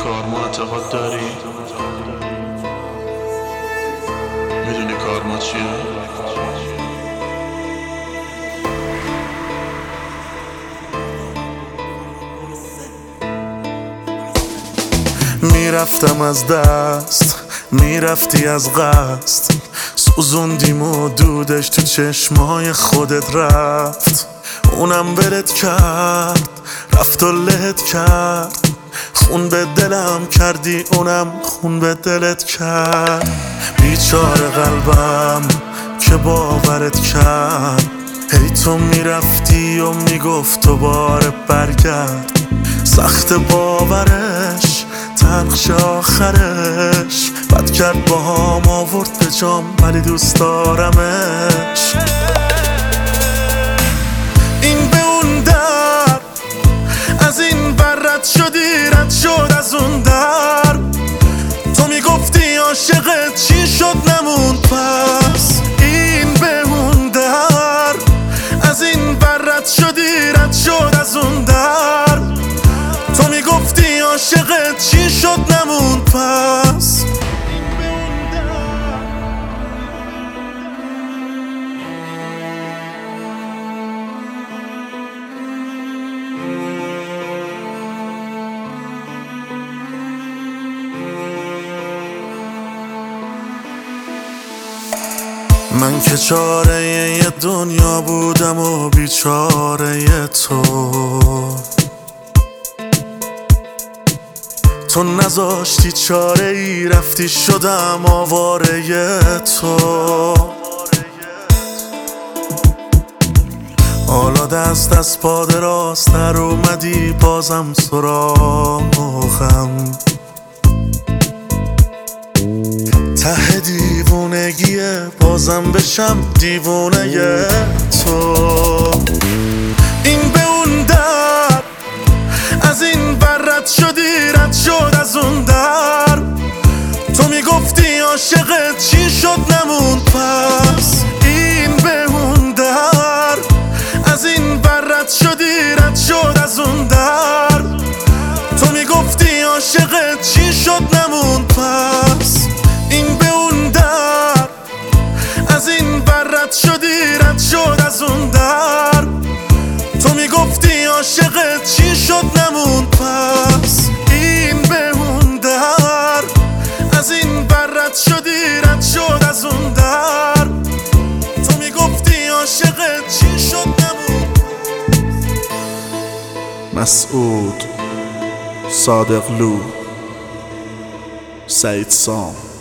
کارما اعتقاد داری؟ میدونی کارما چیه؟ میرفتم از دست، میرفتی از قصد، سوزوندیم و دودش تو چشمای خودت رفت. اونم ولت کرد، رفت و لهت کرد، خون به دلم کردی، اونم خون به دلت کرد. بیچاره قلبم که باورت کرد، هی تو میرفتی و میگفت دوباره برگرد. سخت باورش، تلخش آخرش، بد کرد با هم آورد به جام، ولی دوست دارمش. این به اون در، از این بر رد شدی، رد شد از اون در. تو میگفتی عاشقت چی شد نموند پس. این به اون در، از این بر رد شدی، رد شد از اون در. تو میگفتی عاشقت چی شد نموند پس. من که چاره یه دنیا بودم و بیچاره تو نذاشتی چاره ای، رفتی شدم آواره تو. حالا دست از پا دراستر اومدی بازم سراغم. ته دیوونگیه بازم بشم دیوونه تو. این به اون در، از این بر رد شدی، رد شد از اون در. تو میگفتی عاشقت چی شد نموند پس. این به اون در، از این بر رد شدی، رد شد از اون در. تو میگفتی عاشقت چی شد نموند پس. این به اون در، از این بر رد شدی، رد شد از اون در. تو میگفتی عاشقت چی شد نموند پس. این به اون در، از این بر رد شدی، رد شد از اون در. تو میگفتی عاشقت چی شد نموند. مسعود، صادقلو، سعید سام.